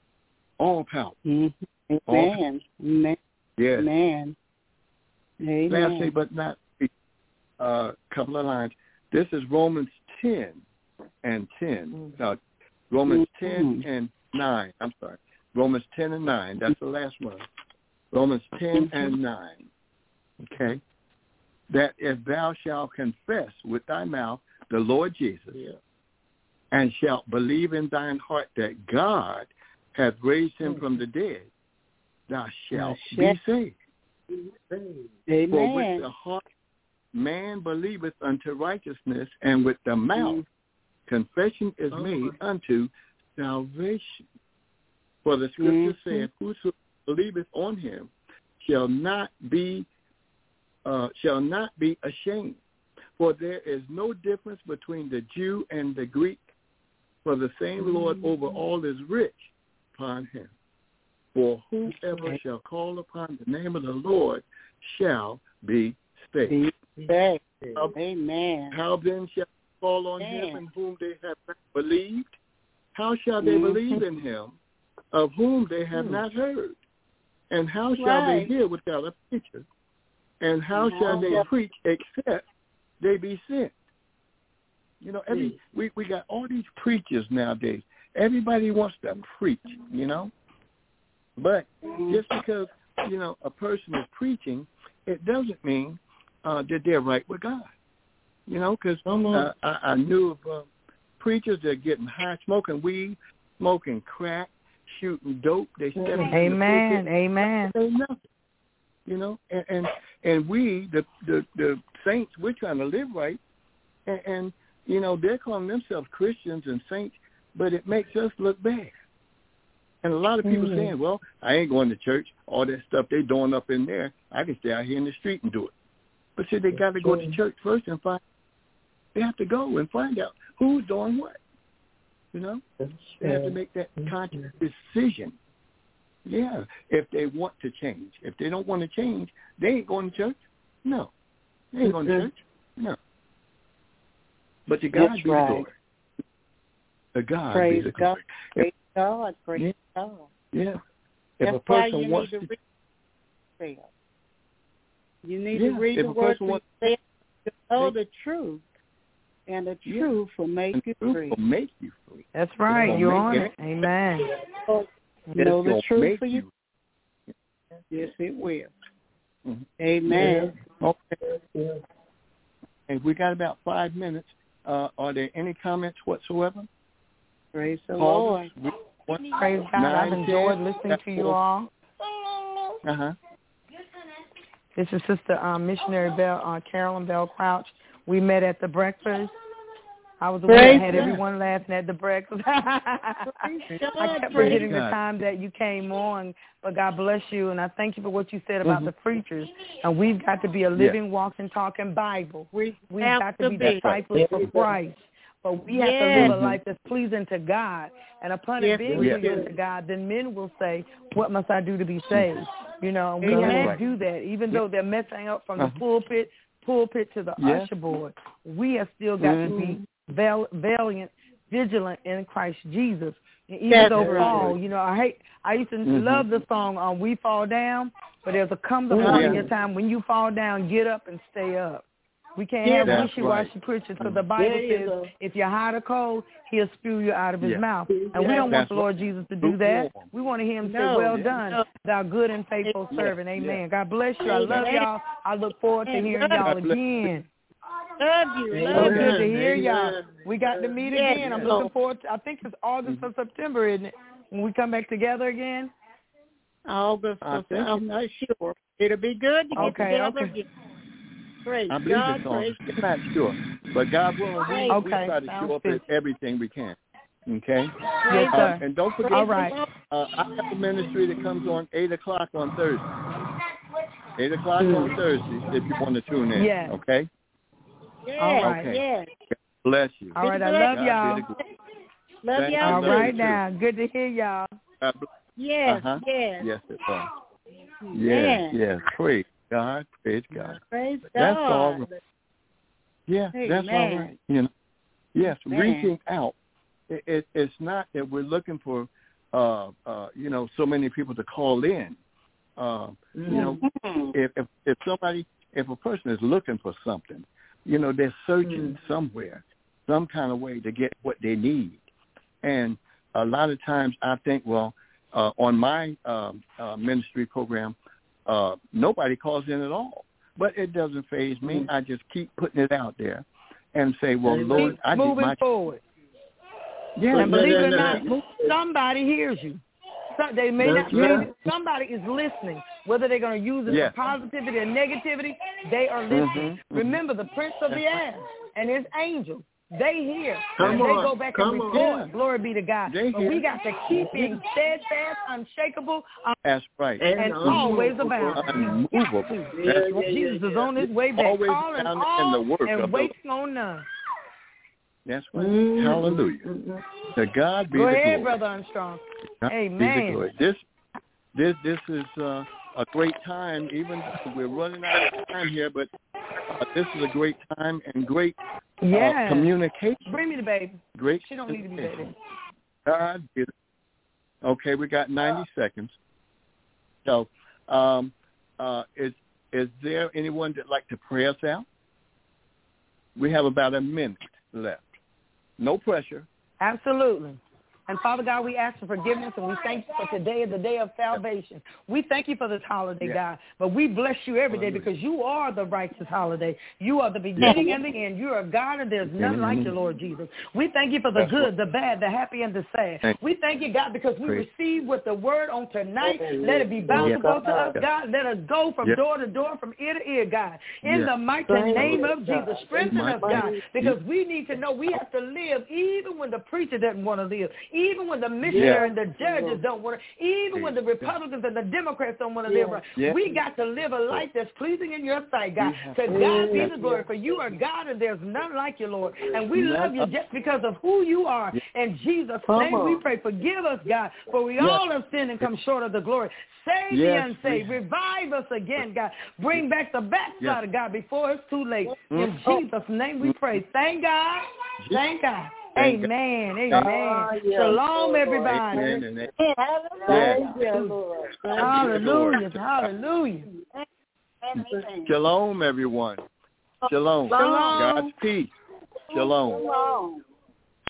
All power. Mm-hmm. All Amen. Amen. Yes. Amen. Amen. Lastly, but not a uh, couple of lines. This is Romans ten and ten. Mm-hmm. Uh, Romans mm-hmm. ten and nine. I'm sorry. Romans ten and nine. That's the last one. Romans ten mm-hmm. and nine. Okay. That if thou shalt confess with thy mouth the Lord Jesus, yeah. and shalt believe in thine heart that God hath raised him mm-hmm. from the dead, thou shalt be saved. Amen. For with the heart man believeth unto righteousness, and with the mouth mm-hmm. confession is oh, made my. unto salvation. For the scripture mm-hmm. said, whoso believeth on him shall not be uh, shall not be ashamed. For there is no difference between the Jew and the Greek, for the same mm-hmm. Lord over all is rich upon him. For whoever okay. shall call upon the name of the Lord shall be saved. Amen. Amen. How then shall they call on Amen. him in whom they have not believed? How shall they mm-hmm. believe in him of whom they have mm-hmm. not heard? And how shall right. they hear without a preacher? And how mm-hmm. shall they preach except they be sent? You know, every we, we got all these preachers nowadays. Everybody wants to preach, you know. But just because, you know, a person is preaching, it doesn't mean uh, that they're right with God. You know, because uh, I, I knew of uh, preachers that are getting high, smoking weed, smoking crack, shooting dope. They step Amen. Amen. They nothing. You know, and, and and we, the, the the saints, we're trying to live right, and, and you know they're calling themselves Christians and saints, but it makes us look bad. And a lot of people mm-hmm. saying, well, I ain't going to church. All that stuff they doing up in there, I can stay out here in the street and do it. But see, they got to go to church first and find. They have to go and find out who's doing what. You know, they have to make that conscious decision. Yeah, if they want to change. If they don't want to change, they ain't going to church. No, they ain't going to church. No. But to God That's be right. the glory. To God Praise be the glory. God. Praise God. Praise yeah. God. Yeah. If That's a person why you wants need to read the Word. You need yeah. to read if the a Word person wants, to know the truth, and the yeah. truth will make and you truth free. Will make you free. That's right. You're on it. Amen. So, know the truth make for you. you. Yes, it will. Mm-hmm. Amen. Yeah. Okay. And we got about five minutes. Uh, are there any comments whatsoever? Praise the Call Lord. One, Praise God. nine, I've enjoyed ten, listening to you all. Uh-huh. This is Sister um, Missionary Bell, uh, Carolyn Bell Crouch. We met at the breakfast. I was the one that had everyone laughing at the breakfast. I kept forgetting the time that you came on, but God bless you, and I thank you for what you said about mm-hmm. the preachers. And we've got to be a living, yeah. walking, talking Bible. We, we've got to be disciples for Christ. But we have yes. to live a life that's pleasing to God. And upon yes. it being yes. pleasing to God, then men will say, what must I do to be saved? You know, and we Amen. have to do that. Even though they're messing up from uh-huh. the pulpit, pulpit to the yes. usher board, we have still got mm-hmm. to be val- valiant, vigilant in Christ Jesus. And even that's though right. Paul, you know, I hate, I used to mm-hmm. love the song um, We Fall Down, but there's a comes a point mm-hmm. in your time when you fall down, get up and stay up. We can't yeah, have wishy-washy right. preachers because the Bible yeah, says yeah. if you're hot or cold, he'll spew you out of his yeah. mouth. And yeah, we don't want the Lord right. Jesus to do that. We want to hear him no, say, well done, no. thou good and faithful yeah. servant. Amen. Yeah. God bless you. I love y'all. I look forward to hearing y'all again. Love you. Love so good to hear y'all. We got to meet yeah. again. I'm looking forward to, I think it's August or September, isn't it, when we come back together again? August. I'm not sure. It'll be good to get okay, together okay. again. Praise I believe God, it's on. I'm not sure, but God willing, we, okay. we try to show up at everything we can. Okay. Yes, uh, sir. And don't forget, all right. uh, I have a ministry that comes on eight o'clock on Thursday. Eight o'clock mm. on Thursday, if you want to tune in. Yeah. Okay. Yeah. All right. Okay. Yeah. God bless you. All right. I love God y'all. Love Thank y'all. All right now. Good to hear y'all. Uh, yes. Uh-huh. Yes. Yes, it was. Yes. Yes. Praise God. Praise God. Praise God. That's all. Right. Yeah, Amen. that's all right. You know, yes, Amen. reaching out. It, it, it's not that we're looking for, uh, uh, you know, so many people to call in. Uh, mm-hmm. You know, if, if if somebody, if a person is looking for something, you know, they're searching mm-hmm. somewhere, some kind of way to get what they need. And a lot of times, I think, well, uh, on my um, uh, ministry program, uh, nobody calls in at all. But it doesn't faze me. Mm-hmm. I just keep putting it out there and say, well, keep Lord, I moving did my forward. Yeah, and believe it or not, somebody hears you. So they may not. Yeah. Maybe somebody is listening. Whether they're going to use it yeah. for positivity or negativity, they are listening. Mm-hmm. Remember, the Prince of the Air and his angels, they hear. Come and on. they go back Come and report. on. Glory be to God. They but hear. we got to keep being steadfast, unshakable, um, That's right. and, and always abound. Unmovable. Yeah, That's yeah, Jesus yeah, yeah. is on his way back, always calling all in the work and waiting on none. That's right. Mm-hmm. Hallelujah. Mm-hmm. To God be Go the ahead, glory. Brother Armstrong. God Amen. This, this, this is uh, a great time. Even we're running out of time here, but uh, this is a great time and great uh, yes. communication. Bring me the baby. Great. She don't need to be baby. God be the Okay, we got ninety seconds. So, um, uh, is is there anyone that'd like to pray us out? We have about a minute left. No pressure. Absolutely. And Father God, we ask for forgiveness, and we thank you for today is the day of salvation. We thank you for this holiday, yeah. God, but we bless you every day because you are the righteous holiday. You are the beginning yeah. and the end. You are God, and there's none mm-hmm. like you, Lord Jesus. We thank you for the That's good, what... the bad, the happy, and the sad. Thank we thank you, God, because we Praise. receive with the word on tonight. Let it be bountiful yeah. to us, God. Let us go from yeah. door to door, from ear to ear, God. In yeah. the mighty Praise name of God. Jesus, strengthen us, God, because we need to know we have to live even when the preacher doesn't want to live. Even when the missionary yeah. and the judges don't want to, even when the Republicans and the Democrats don't want to live right, yeah. we got to live a life that's pleasing in your sight, God. To God be the glory, for you are God and there's none like you, Lord. And we love you just because of who you are. In Jesus' name we pray. Forgive us, God, for we yes. all have sinned and come short of the glory. Save yes. the unsaved. Revive us again, God. Bring back the backslider, yes. God, before it's too late. In Jesus' name we pray. Thank God. Thank God. Amen. Amen. Oh, yes. Shalom, everybody. Amen. Yes. Hallelujah. Hallelujah. Shalom, everyone. Shalom. Shalom. God's peace. Shalom. Shalom.